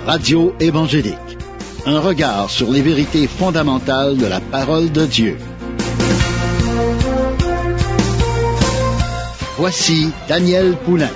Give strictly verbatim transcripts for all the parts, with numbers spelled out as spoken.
Radio évangélique. Un regard sur les vérités fondamentales de la parole de Dieu. Voici Daniel Poulain.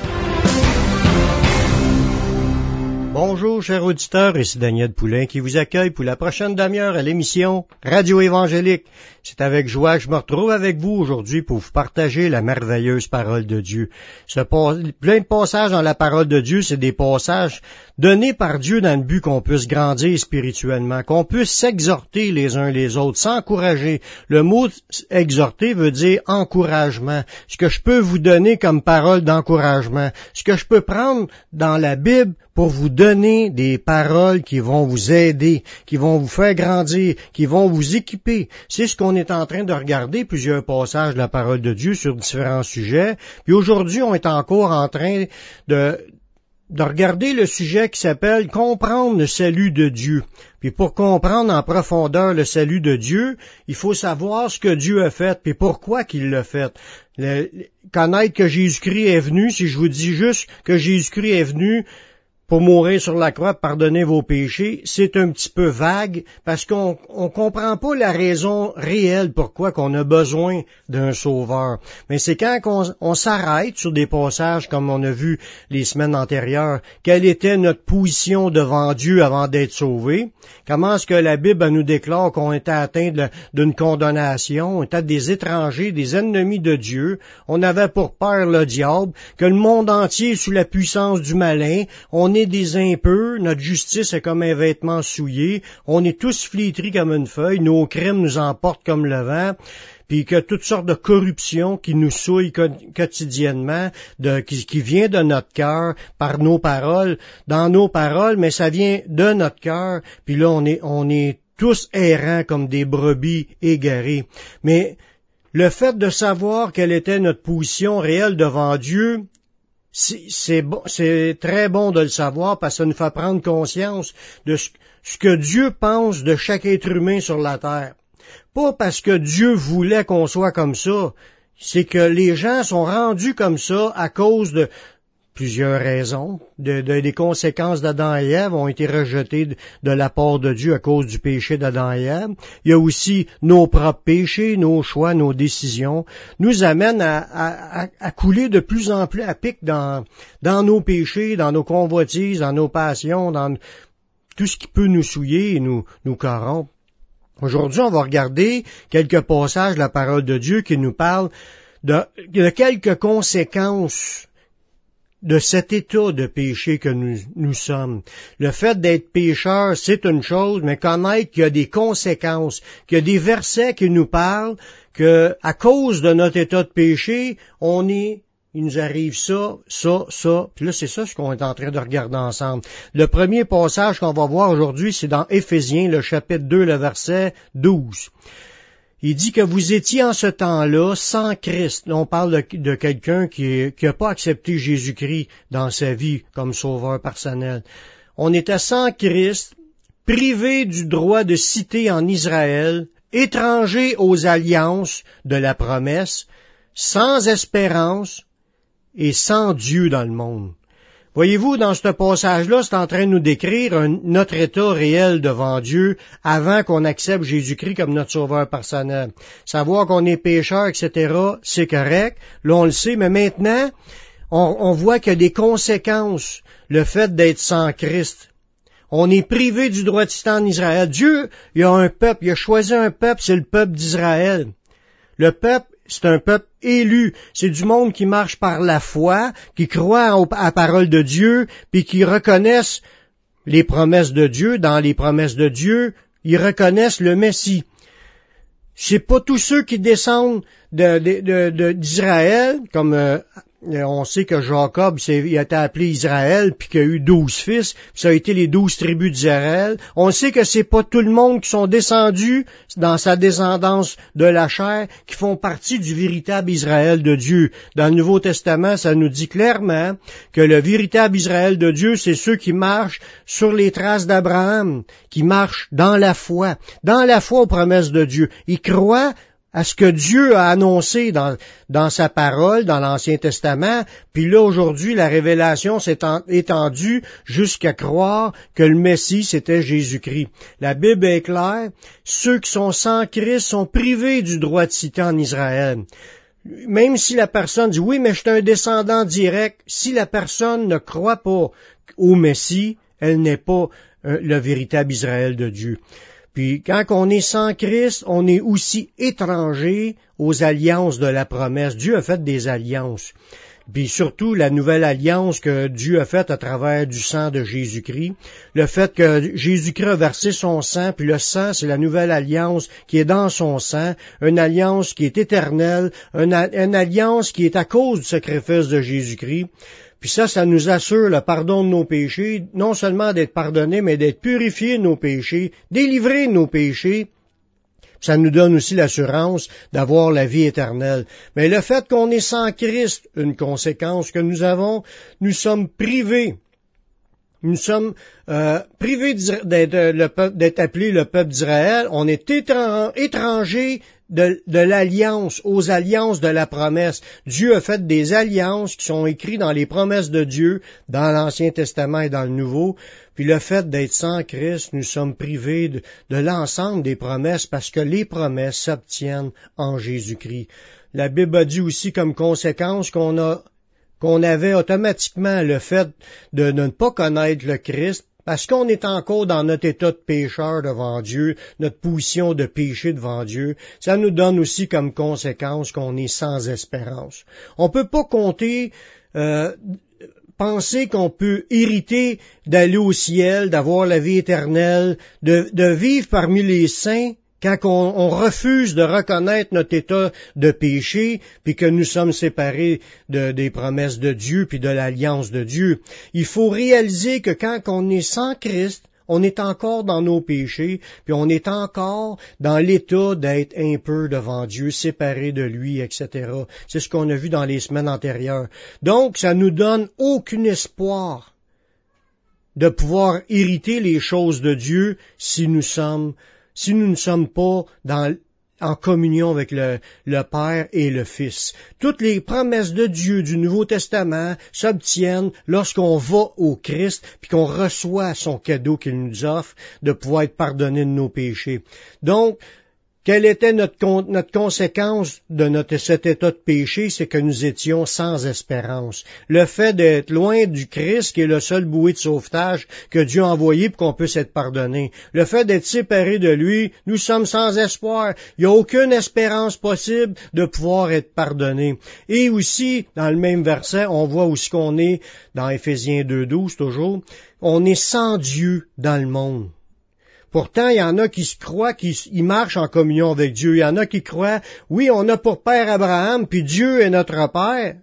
Bonjour, chers auditeurs, ici Daniel Poulain qui vous accueille pour la prochaine demi-heure à l'émission Radio évangélique. C'est avec joie que je me retrouve avec vous aujourd'hui pour vous partager la merveilleuse parole de Dieu. Ce pas, plein de passages dans la parole de Dieu, c'est des passages donnés par Dieu dans le but qu'on puisse grandir spirituellement, qu'on puisse s'exhorter les uns les autres, s'encourager. Le mot exhorter veut dire encouragement. Ce que je peux vous donner comme parole d'encouragement, ce que je peux prendre dans la Bible pour vous donner des paroles qui vont vous aider, qui vont vous faire grandir, qui vont vous équiper. C'est ce qu'on est en train de regarder, plusieurs passages de la parole de Dieu sur différents sujets. Puis aujourd'hui, on est encore en train de, de regarder le sujet qui s'appelle « Comprendre le salut de Dieu ». Puis pour comprendre en profondeur le salut de Dieu, il faut savoir ce que Dieu a fait, puis pourquoi qu'il l'a fait. Le, connaître que Jésus-Christ est venu, si je vous dis juste que Jésus-Christ est venu pour mourir sur la croix, pardonner vos péchés, c'est un petit peu vague parce qu'on on comprend pas la raison réelle pourquoi qu'on a besoin d'un sauveur. Mais c'est quand on, on s'arrête sur des passages comme on a vu les semaines antérieures, quelle était notre position devant Dieu avant d'être sauvé, comment est-ce que la Bible nous déclare qu'on était atteint de, d'une condamnation, on était des étrangers, des ennemis de Dieu, on avait pour père le diable, que le monde entier est sous la puissance du malin, on est des impurs, notre justice est comme un vêtement souillé, on est tous flétris comme une feuille, nos crimes nous emportent comme le vent, puis que toutes sortes de corruption qui nous souillent quotidiennement, de, qui, qui vient de notre cœur par nos paroles, dans nos paroles, mais ça vient de notre cœur, puis là on est, on est tous errants comme des brebis égarées. Mais le fait de savoir quelle était notre position réelle devant Dieu, C'est, c'est, bon, c'est très bon de le savoir parce que ça nous fait prendre conscience de ce, ce que Dieu pense de chaque être humain sur la terre. Pas parce que Dieu voulait qu'on soit comme ça, c'est que les gens sont rendus comme ça à cause de plusieurs raisons. De, de, des conséquences d'Adam et Ève ont été rejetées de, de la part de Dieu à cause du péché d'Adam et Ève. Il y a aussi nos propres péchés, nos choix, nos décisions, nous amènent à, à, à couler de plus en plus à pic dans, dans nos péchés, dans nos convoitises, dans nos passions, dans tout ce qui peut nous souiller et nous, nous corrompre. Aujourd'hui, on va regarder quelques passages de la parole de Dieu qui nous parlent de, de quelques conséquences de cet état de péché que nous, nous sommes. Le fait d'être pécheur, c'est une chose, mais connaître qu'il y a des conséquences, qu'il y a des versets qui nous parlent que, à cause de notre état de péché, on est, il nous arrive ça, ça, ça, puis là, c'est ça ce qu'on est en train de regarder ensemble. Le premier passage qu'on va voir aujourd'hui, c'est dans Éphésiens, le chapitre deux, le verset douze. Il dit que vous étiez en ce temps-là sans Christ. On parle de, de quelqu'un qui n'a pas accepté Jésus-Christ dans sa vie comme sauveur personnel. On était sans Christ, privés du droit de cité en Israël, étrangers aux alliances de la promesse, sans espérance et sans Dieu dans le monde. Voyez-vous, dans ce passage-là, c'est en train de nous décrire un, notre état réel devant Dieu avant qu'on accepte Jésus-Christ comme notre sauveur personnel. Savoir qu'on est pécheur, et cetera, c'est correct. Là, on le sait, mais maintenant, on, on voit qu'il y a des conséquences, le fait d'être sans Christ. On est privé du droit de cité en Israël. Dieu, il a un peuple, il a choisi un peuple, c'est le peuple d'Israël. Le peuple, c'est un peuple élu. C'est du monde qui marche par la foi, qui croit à la parole de Dieu, puis qui reconnaissent les promesses de Dieu. Dans les promesses de Dieu, ils reconnaissent le Messie. C'est pas tous ceux qui descendent de, de, de, de, d'Israël, comme euh, on sait que Jacob, il a été appelé Israël, puis qu'il y a eu douze fils, puis ça a été les douze tribus d'Israël. On sait que c'est pas tout le monde qui sont descendus dans sa descendance de la chair, qui font partie du véritable Israël de Dieu. Dans le Nouveau Testament, ça nous dit clairement que le véritable Israël de Dieu, c'est ceux qui marchent sur les traces d'Abraham, qui marchent dans la foi, dans la foi aux promesses de Dieu. Ils croient à ce que Dieu a annoncé dans, dans sa parole, dans l'Ancien Testament, puis là, aujourd'hui, la révélation s'est étendue jusqu'à croire que le Messie, c'était Jésus-Christ. La Bible est claire, ceux qui sont sans Christ sont privés du droit de citer en Israël. Même si la personne dit, oui, mais je suis un descendant direct, si la personne ne croit pas au Messie, elle n'est pas euh, le véritable Israël de Dieu. Puis quand on est sans Christ, on est aussi étranger aux alliances de la promesse. Dieu a fait des alliances. Puis surtout la nouvelle alliance que Dieu a faite à travers du sang de Jésus-Christ. Le fait que Jésus-Christ a versé son sang, puis le sang, c'est la nouvelle alliance qui est dans son sang, une alliance qui est éternelle, une, une alliance qui est à cause du sacrifice de Jésus-Christ. Puis ça, ça nous assure le pardon de nos péchés, non seulement d'être pardonnés, mais d'être purifiés de nos péchés, délivrés de nos péchés. Ça nous donne aussi l'assurance d'avoir la vie éternelle. Mais le fait qu'on est sans Christ, une conséquence que nous avons, nous sommes privés. Nous sommes euh, privés d'être, d'être appelés le peuple d'Israël. On est étrangers de, de l'alliance, aux alliances de la promesse. Dieu a fait des alliances qui sont écrites dans les promesses de Dieu, dans l'Ancien Testament et dans le Nouveau. Puis le fait d'être sans Christ, nous sommes privés de, de l'ensemble des promesses parce que les promesses s'obtiennent en Jésus-Christ. La Bible a dit aussi comme conséquence qu'on a qu'on avait automatiquement le fait de ne pas connaître le Christ, parce qu'on est encore dans notre état de pécheur devant Dieu, notre position de péché devant Dieu. Ça nous donne aussi comme conséquence qu'on est sans espérance. On peut pas compter, euh, penser qu'on peut hériter d'aller au ciel, d'avoir la vie éternelle, de, de vivre parmi les saints, quand on, on refuse de reconnaître notre état de péché, puis que nous sommes séparés de, des promesses de Dieu, puis de l'alliance de Dieu. Il faut réaliser que quand on est sans Christ, on est encore dans nos péchés, puis on est encore dans l'état d'être un peu devant Dieu, séparé de lui, et cetera. C'est ce qu'on a vu dans les semaines antérieures. Donc, ça nous donne aucun espoir de pouvoir hériter les choses de Dieu si nous sommes si nous ne sommes pas dans, en communion avec le, le Père et le Fils. Toutes les promesses de Dieu du Nouveau Testament s'obtiennent lorsqu'on va au Christ puis qu'on reçoit son cadeau qu'il nous offre de pouvoir être pardonné de nos péchés. Donc, quelle était notre, con, notre conséquence de notre, cet état de péché? C'est que nous étions sans espérance. Le fait d'être loin du Christ, qui est le seul bouée de sauvetage que Dieu a envoyé pour qu'on puisse être pardonné. Le fait d'être séparés de lui, nous sommes sans espoir. Il n'y a aucune espérance possible de pouvoir être pardonné. Et aussi, dans le même verset, on voit aussi qu'on est, dans Éphésiens deux douze toujours, on est sans Dieu dans le monde. Pourtant, il y en a qui se croient qu'ils marchent en communion avec Dieu. Il y en a qui croient, oui, on a pour père Abraham, puis Dieu est notre père.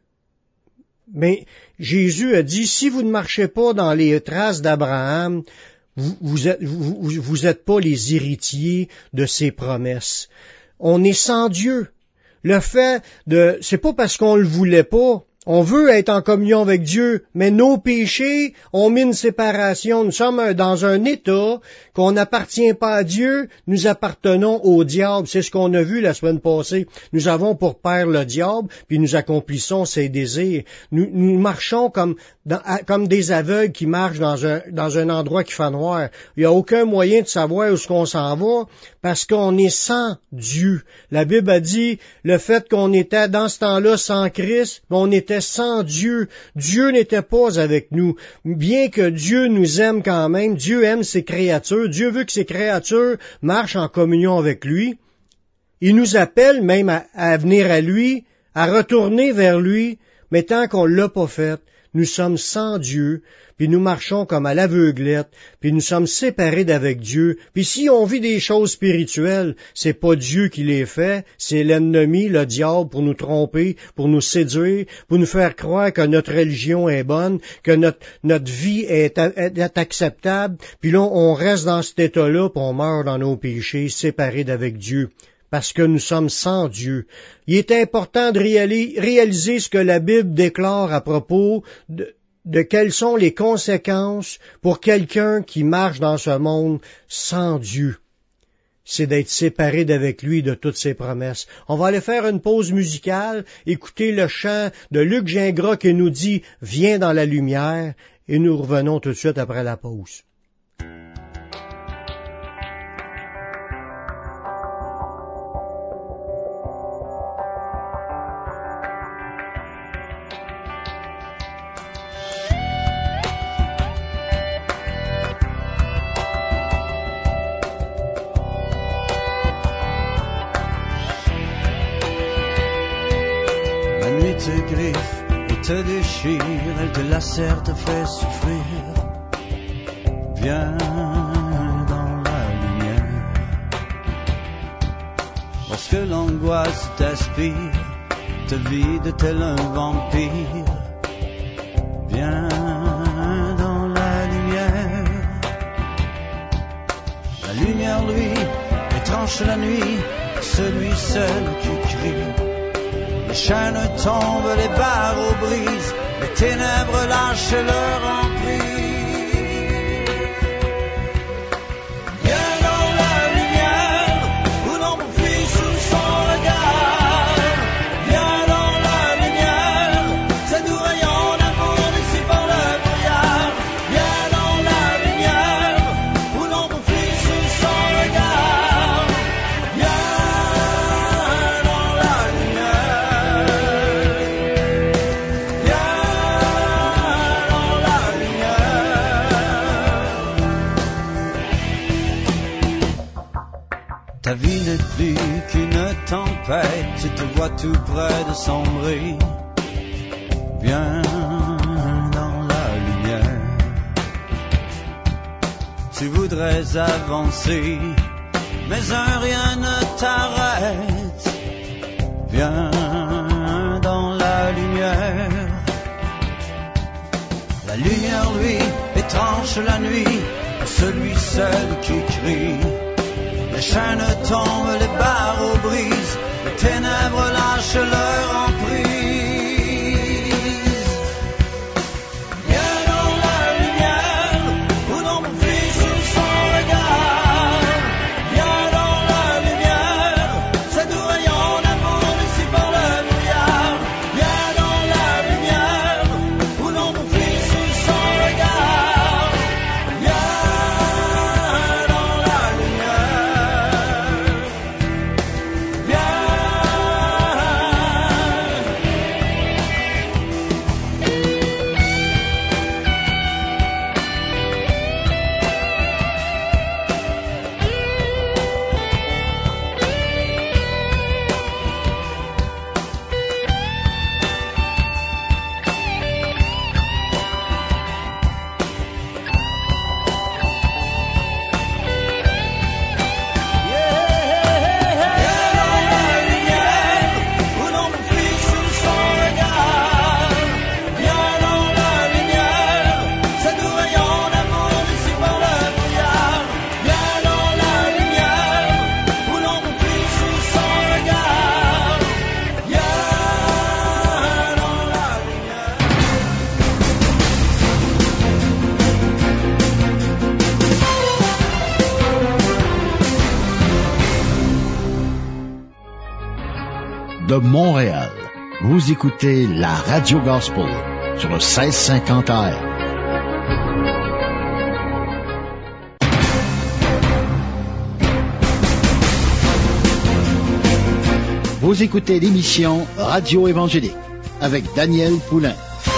Mais Jésus a dit, si vous ne marchez pas dans les traces d'Abraham, vous, vous êtes, vous, vous êtes pas les héritiers de ses promesses. On est sans Dieu. Le fait de, c'est pas parce qu'on le voulait pas. On veut être en communion avec Dieu, mais nos péchés ont mis une séparation. Nous sommes dans un état qu'on n'appartient pas à Dieu, nous appartenons au diable. C'est ce qu'on a vu la semaine passée. Nous avons pour père le diable, puis nous accomplissons ses désirs. Nous, nous marchons comme, dans, comme des aveugles qui marchent dans un, dans un endroit qui fait noir. Il n'y a aucun moyen de savoir où est-ce qu'on s'en va, parce qu'on est sans Dieu. La Bible a dit, le fait qu'on était dans ce temps-là sans Christ, on était sans Dieu. Dieu n'était pas avec nous. Bien que Dieu nous aime quand même, Dieu aime ses créatures. Dieu veut que ses créatures marchent en communion avec lui. Il nous appelle même à, à venir à lui, à retourner vers lui, mais tant qu'on l'a pas fait, nous sommes sans Dieu, puis nous marchons comme à l'aveuglette, puis nous sommes séparés d'avec Dieu. Puis si on vit des choses spirituelles, c'est pas Dieu qui les fait, c'est l'ennemi, le diable, pour nous tromper, pour nous séduire, pour nous faire croire que notre religion est bonne, que notre, notre vie est, est, est acceptable, puis là, on reste dans cet état-là, puis on meurt dans nos péchés, séparés d'avec Dieu. Parce que nous sommes sans Dieu. Il est important de réaliser ce que la Bible déclare à propos de, de quelles sont les conséquences pour quelqu'un qui marche dans ce monde sans Dieu. c'est d'être séparé d'avec lui de toutes ses promesses. On va aller faire une pause musicale, écouter le chant de Luc Gingras qui nous dit « Viens dans la lumière » et nous revenons tout de suite après la pause. Te griffe et te déchire, elle te lacère, te fait souffrir. Viens dans la lumière. Lorsque l'angoisse t'aspire, te vide tel un vampire. Viens dans la lumière. La lumière, lui, étranche la nuit, celui seul qui crie. Les chaînes tombent, les barreaux brisent, les ténèbres lâchent leur emprise. Viens dans la lumière, où l'ombre fuit sous son regard. Viens dans la lumière, c'est doux rayon d'amour d'ici par le brouillard. Viens dans la lumière, où l'ombre fuit sous son regard. Viens dans la lumière. Ta vie n'est plus qu'une tempête, tu te vois tout près de sombrer. Viens dans la lumière. Tu voudrais avancer, mais un rien ne t'arrête. Viens dans la lumière. La lumière, lui, étranche la nuit, celui seul qui crie. Les chaînes tombent, les barreaux brisent, les ténèbres lâchent leur emprise. Viens dans la lumière, où l'ombre fuit sous son regard. Viens dans la lumière, c'est doux rayon d'amour d'ici par le brouillard. Viens dans la lumière, où l'ombre fuit sous son regard. Viens dans la lumière. De Montréal, vous écoutez la Radio Gospel sur le seize cinquante A M. Vous écoutez l'émission Radio Évangélique avec Daniel Poulain.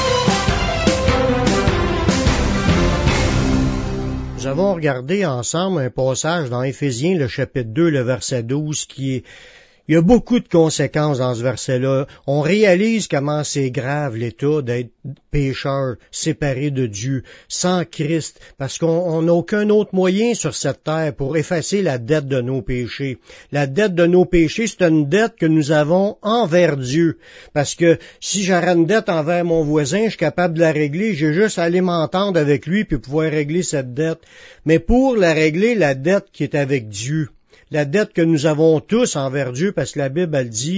Nous avons regardé ensemble un passage dans Éphésiens, le chapitre deux, le verset douze, qui est... Il y a beaucoup de conséquences dans ce verset-là. On réalise comment c'est grave l'état d'être pécheur, séparé de Dieu, sans Christ, parce qu'on n'a aucun autre moyen sur cette terre pour effacer la dette de nos péchés. La dette de nos péchés, c'est une dette que nous avons envers Dieu. Parce que si j'aurais une dette envers mon voisin, je suis capable de la régler, j'ai juste à aller m'entendre avec lui puis pouvoir régler cette dette. Mais pour la régler, la dette qui est avec Dieu, la dette que nous avons tous envers Dieu, parce que la Bible, elle dit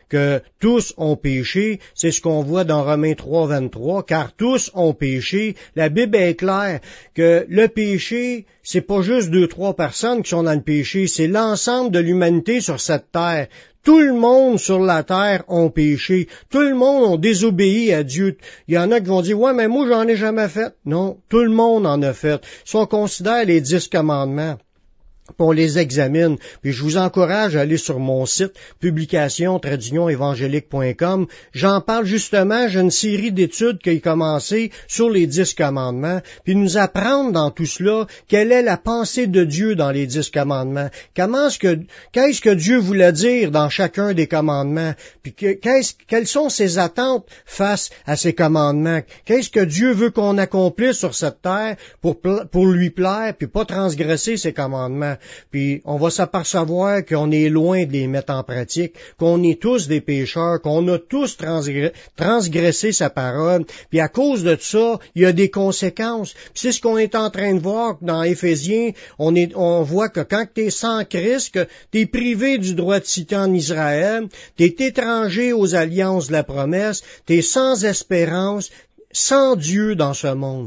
que tous ont péché, c'est ce qu'on voit dans Romains trois, vingt-trois, car tous ont péché. La Bible est claire que le péché, c'est pas juste deux, trois personnes qui sont dans le péché, c'est l'ensemble de l'humanité sur cette terre. Tout le monde sur la terre ont péché. Tout le monde a désobéi à Dieu. Il y en a qui vont dire, ouais, mais moi, j'en ai jamais fait. Non, tout le monde en a fait. Si on considère les dix commandements, puis on les examine. Puis je vous encourage à aller sur mon site publication tiret union évangélique point com. J'en parle justement, j'ai une série d'études qui a commencé sur les dix commandements, puis nous apprendre dans tout cela quelle est la pensée de Dieu dans les dix commandements. Comment est-ce que qu'est-ce que Dieu voulait dire dans chacun des commandements, puis que, qu'est-ce, quelles sont ses attentes face à ces commandements. Qu'est-ce que Dieu veut qu'on accomplisse sur cette terre pour pour lui plaire, puis pas transgresser ses commandements. Puis on va s'apercevoir qu'on est loin de les mettre en pratique, qu'on est tous des pécheurs, qu'on a tous transgressé, transgressé sa parole. Puis à cause de ça, il y a des conséquences. Puis c'est ce qu'on est en train de voir dans Éphésiens. On, est, on voit que quand tu es sans Christ, que tu es privé du droit de citer en Israël, tu es étranger aux alliances de la promesse, tu es sans espérance, sans Dieu dans ce monde.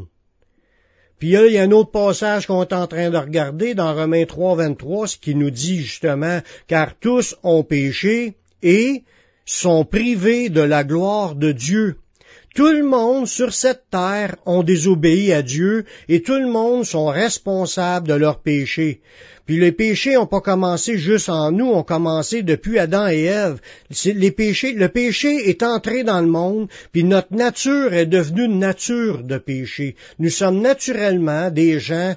Puis là, il y a un autre passage qu'on est en train de regarder dans Romains trois, vingt-trois, ce qui nous dit justement, car tous ont péché et sont privés de la gloire de Dieu. Tout le monde sur cette terre ont désobéi à Dieu et tout le monde sont responsables de leurs péchés. Puis les péchés n'ont pas commencé juste en nous, ont commencé depuis Adam et Ève. C'est les péchés, le péché est entré dans le monde, puis notre nature est devenue une nature de péché. Nous sommes naturellement des gens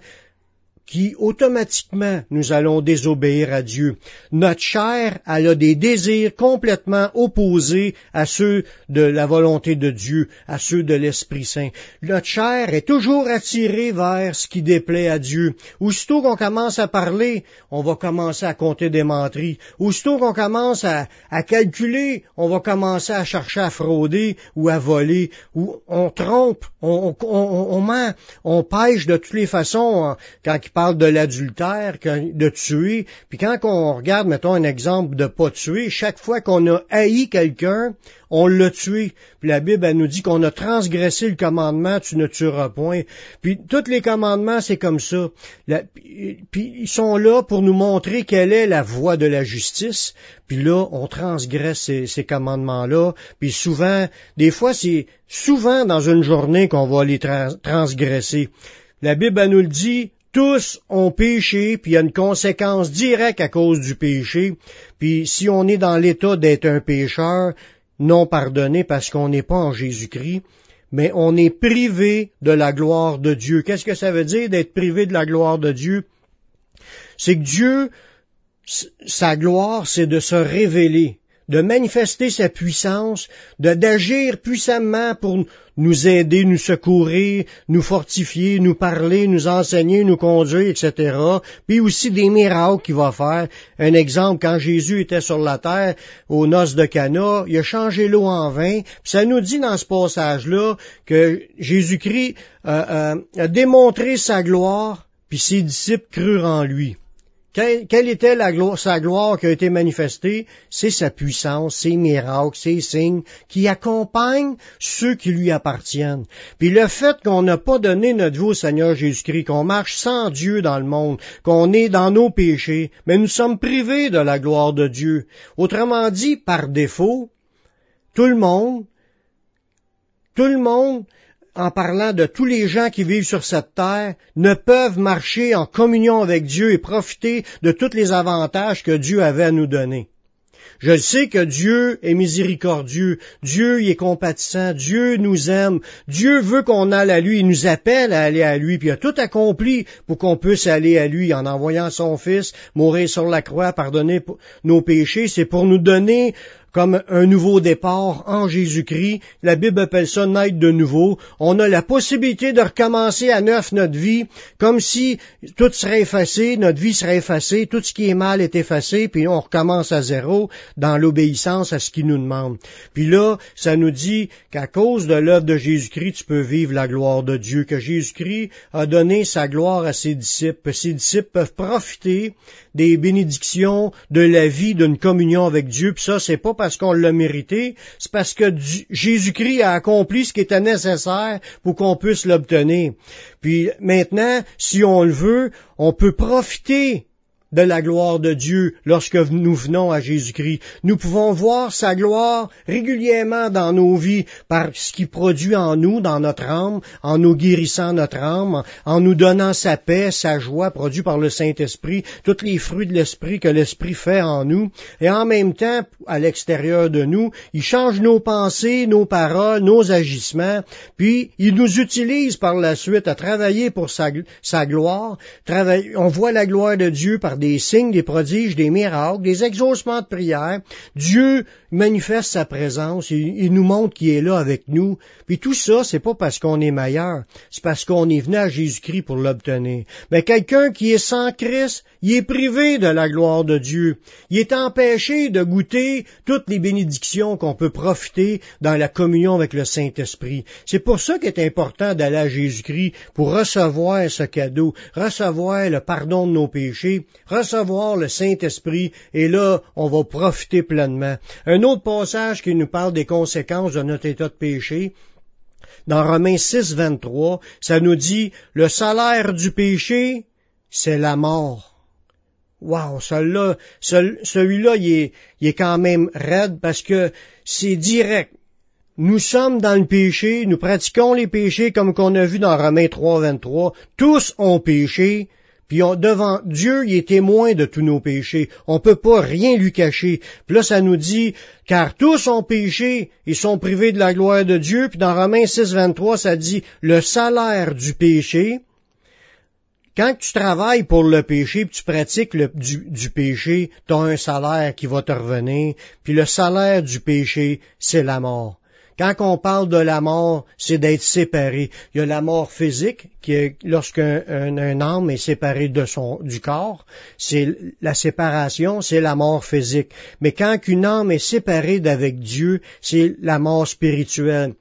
qui, automatiquement, nous allons désobéir à Dieu. Notre chair, elle a des désirs complètement opposés à ceux de la volonté de Dieu, à ceux de l'Esprit Saint. Notre chair est toujours attirée vers ce qui déplaît à Dieu. Aussitôt qu'on commence à parler, on va commencer à compter des menteries. Aussitôt qu'on commence à, à calculer, on va commencer à chercher à frauder ou à voler, ou on trompe, on, on, on, on ment, on pêche de toutes les façons quand il parle de l'adultère, de tuer, puis quand on regarde, mettons un exemple de pas tuer, chaque fois qu'on a haï quelqu'un, on l'a tué. Puis la Bible, elle nous dit qu'on a transgressé le commandement, tu ne tueras point. Puis tous les commandements, c'est comme ça. La, puis ils sont là pour nous montrer quelle est la voie de la justice. Puis là, on transgresse ces, ces commandements-là. Puis souvent, des fois, c'est souvent dans une journée qu'on va les trans- transgresser. La Bible, elle nous le dit, tous ont péché, puis il y a une conséquence directe à cause du péché. Puis si on est dans l'état d'être un pécheur, non pardonné parce qu'on n'est pas en Jésus-Christ, mais on est privé de la gloire de Dieu. Qu'est-ce que ça veut dire d'être privé de la gloire de Dieu? C'est que Dieu, sa gloire, c'est de se révéler, de manifester sa puissance, de d'agir puissamment pour nous aider, nous secourir, nous fortifier, nous parler, nous enseigner, nous conduire, et cetera. Puis aussi des miracles qu'il va faire. Un exemple, quand Jésus était sur la terre, aux noces de Cana, il a changé l'eau en vin. Puis ça nous dit dans ce passage-là que Jésus-Christ euh, euh, a démontré sa gloire, puis ses disciples crurent en lui. Quelle, quelle était la gloire, sa gloire qui a été manifestée? C'est sa puissance, ses miracles, ses signes qui accompagnent ceux qui lui appartiennent. Puis le fait qu'on n'a pas donné notre vie au Seigneur Jésus-Christ, qu'on marche sans Dieu dans le monde, qu'on est dans nos péchés, mais nous sommes privés de la gloire de Dieu. Autrement dit, par défaut, tout le monde, tout le monde, en parlant de tous les gens qui vivent sur cette terre, ne peuvent marcher en communion avec Dieu et profiter de tous les avantages que Dieu avait à nous donner. Je sais que Dieu est miséricordieux, Dieu il est compatissant, Dieu nous aime, Dieu veut qu'on aille à lui, il nous appelle à aller à lui, puis il a tout accompli pour qu'on puisse aller à lui en envoyant son Fils mourir sur la croix, pardonner nos péchés, c'est pour nous donner comme un nouveau départ en Jésus-Christ. La Bible appelle ça naître de nouveau. On a la possibilité de recommencer à neuf notre vie, comme si tout serait effacé, notre vie serait effacée, tout ce qui est mal est effacé, puis on recommence à zéro dans l'obéissance à ce qu'il nous demande. Puis là, ça nous dit qu'à cause de l'œuvre de Jésus-Christ, tu peux vivre la gloire de Dieu, que Jésus-Christ a donné sa gloire à ses disciples, que ses disciples peuvent profiter des bénédictions de la vie d'une communion avec Dieu, puis ça, c'est pas parce qu'on l'a mérité, c'est parce que du, Jésus-Christ a accompli ce qui était nécessaire pour qu'on puisse l'obtenir. Puis maintenant, si on le veut, on peut profiter de la gloire de Dieu lorsque nous venons à Jésus-Christ. Nous pouvons voir sa gloire régulièrement dans nos vies par ce qu'il produit en nous, dans notre âme, en nous guérissant notre âme, en nous donnant sa paix, sa joie, produit par le Saint-Esprit, tous les fruits de l'Esprit que l'Esprit fait en nous. Et en même temps, à l'extérieur de nous, il change nos pensées, nos paroles, nos agissements, puis il nous utilise par la suite à travailler pour sa, sa gloire. Travailler, on voit la gloire de Dieu par des signes, des prodiges, des miracles, des exaucements de prière. Dieu manifeste sa présence, il, il nous montre qu'il est là avec nous. Puis tout ça, c'est pas parce qu'on est meilleur, c'est parce qu'on est venu à Jésus-Christ pour l'obtenir. Mais quelqu'un qui est sans Christ, il est privé de la gloire de Dieu. Il est empêché de goûter toutes les bénédictions qu'on peut profiter dans la communion avec le Saint-Esprit. C'est pour ça qu'il est important d'aller à Jésus-Christ pour recevoir ce cadeau, recevoir le pardon de nos péchés, recevoir le Saint-Esprit, et là, on va profiter pleinement. Un autre passage qui nous parle des conséquences de notre état de péché, dans Romains six, vingt-trois, ça nous dit, le salaire du péché, c'est la mort. Wow, celui-là, celui-là, il est, il est quand même raide parce que c'est direct. Nous sommes dans le péché, nous pratiquons les péchés comme qu'on a vu dans Romains trois, vingt-trois. Tous ont péché, puis on, devant Dieu, il est témoin de tous nos péchés. On peut pas rien lui cacher. Puis là, ça nous dit, car tous ont péché, ils sont privés de la gloire de Dieu. Puis dans Romains six, vingt-trois, ça dit, le salaire du péché. Quand tu travailles pour le péché, puis tu pratiques le, du, du péché, tu as un salaire qui va te revenir. Puis le salaire du péché, c'est la mort. Quand on parle de la mort, c'est d'être séparé. Il y a la mort physique, qui est lorsqu'un un, un âme est séparé de son du corps, c'est la séparation, c'est la mort physique. Mais quand une âme est séparée d'avec Dieu, c'est la mort spirituelle.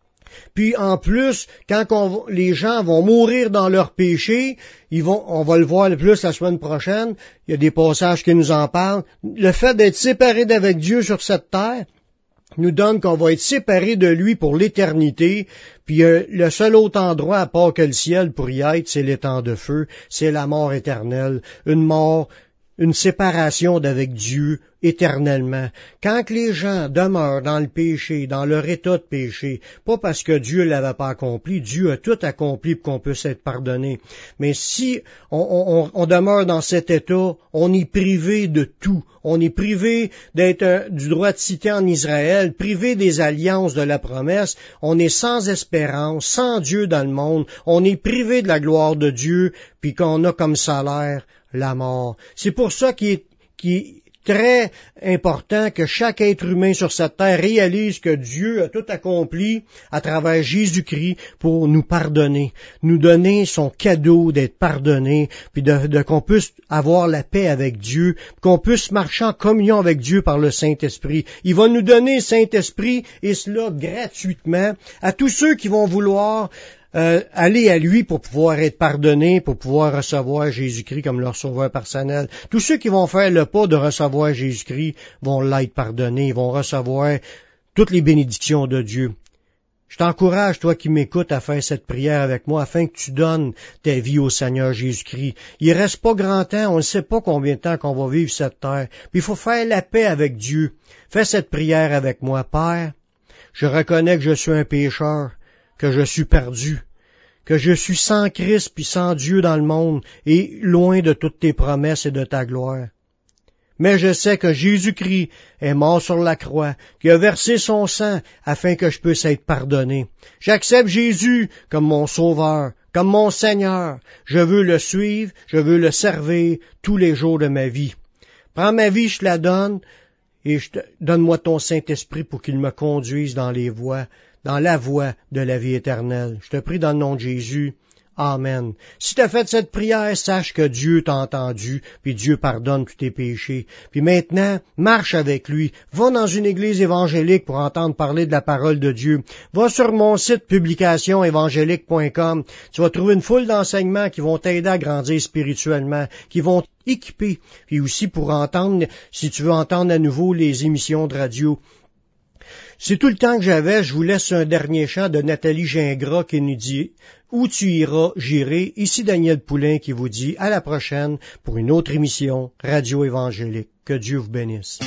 Puis en plus, quand on, les gens vont mourir dans leur péché, ils vont, on va le voir le plus la semaine prochaine, il y a des passages qui nous en parlent, le fait d'être séparé d'avec Dieu sur cette terre nous donne qu'on va être séparé de lui pour l'éternité, puis euh, le seul autre endroit à part que le ciel pour y être, c'est l'étang de feu, c'est la mort éternelle, une mort, une séparation d'avec Dieu éternellement. Quand que les gens demeurent dans le péché, dans leur état de péché, pas parce que Dieu l'avait pas accompli, Dieu a tout accompli pour qu'on puisse être pardonné. Mais si on, on, on demeure dans cet état, on est privé de tout. On est privé d'être un, du droit de cité en Israël, privé des alliances de la promesse. On est sans espérance, sans Dieu dans le monde. On est privé de la gloire de Dieu, puis qu'on a comme salaire la mort. C'est pour ça qu'il est, qu'il est très important que chaque être humain sur cette terre réalise que Dieu a tout accompli à travers Jésus-Christ pour nous pardonner, nous donner son cadeau d'être pardonné, puis de, de qu'on puisse avoir la paix avec Dieu, qu'on puisse marcher en communion avec Dieu par le Saint-Esprit. Il va nous donner le Saint-Esprit, et cela gratuitement, à tous ceux qui vont vouloir Euh, aller à lui pour pouvoir être pardonné, pour pouvoir recevoir Jésus-Christ comme leur sauveur personnel. Tous ceux qui vont faire le pas de recevoir Jésus-Christ vont l'être pardonné, ils vont recevoir toutes les bénédictions de Dieu. Je t'encourage, toi qui m'écoutes, à faire cette prière avec moi afin que tu donnes ta vie au Seigneur Jésus-Christ. Il reste pas grand temps, on ne sait pas combien de temps qu'on va vivre cette terre. Puis il faut faire la paix avec Dieu. Fais cette prière avec moi. Père, je reconnais que je suis un pécheur, que je suis perdu, que je suis sans Christ puis sans Dieu dans le monde et loin de toutes tes promesses et de ta gloire. Mais je sais que Jésus-Christ est mort sur la croix, qui a versé son sang afin que je puisse être pardonné. J'accepte Jésus comme mon sauveur, comme mon Seigneur. Je veux le suivre, je veux le servir tous les jours de ma vie. Prends ma vie, je te la donne, et je te, donne-moi ton Saint-Esprit pour qu'il me conduise dans les voies, dans la voie de la vie éternelle. Je te prie dans le nom de Jésus. Amen. Si tu as fait cette prière, sache que Dieu t'a entendu, puis Dieu pardonne tous tes péchés. Puis maintenant, marche avec lui. Va dans une église évangélique pour entendre parler de la parole de Dieu. Va sur mon site publication évangélique point com. Tu vas trouver une foule d'enseignements qui vont t'aider à grandir spirituellement, qui vont t'équiper. Puis aussi pour entendre, si tu veux entendre à nouveau les émissions de radio. C'est tout le temps que j'avais. Je vous laisse un dernier chant de Nathalie Gingras qui nous dit « Où tu iras, j'irai ». Ici Daniel Poulain qui vous dit à la prochaine pour une autre émission Radio Évangélique. Que Dieu vous bénisse.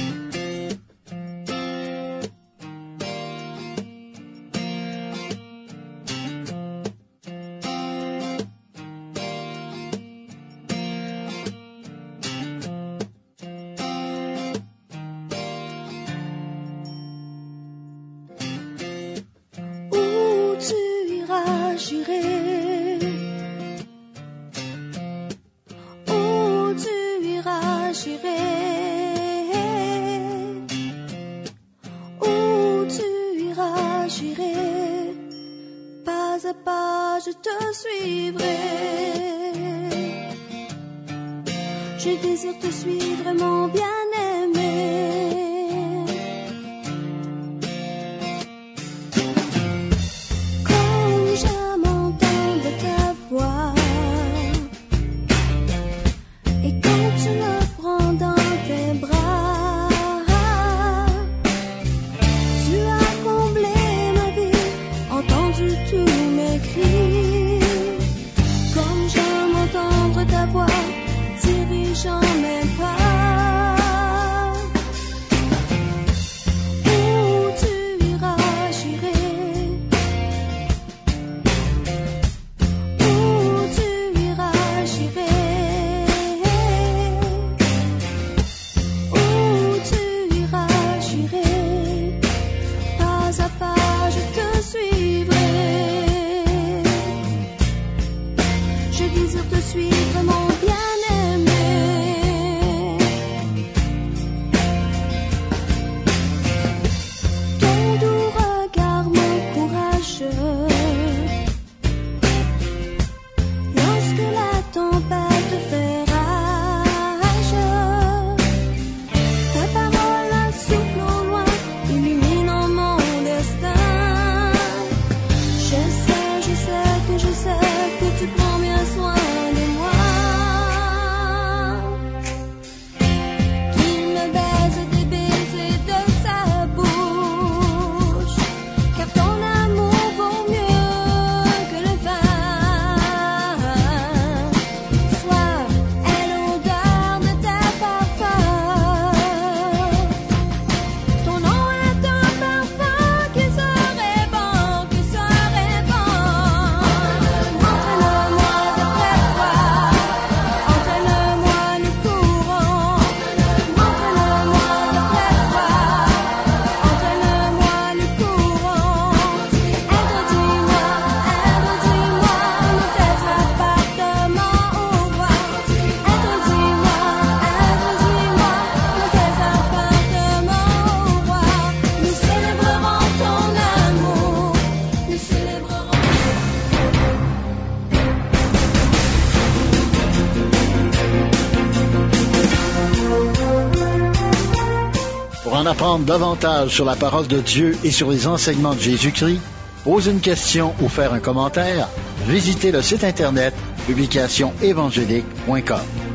Pour en apprendre davantage sur la parole de Dieu et sur les enseignements de Jésus-Christ, poser une question ou faire un commentaire, visitez le site internet publication évangélique point com.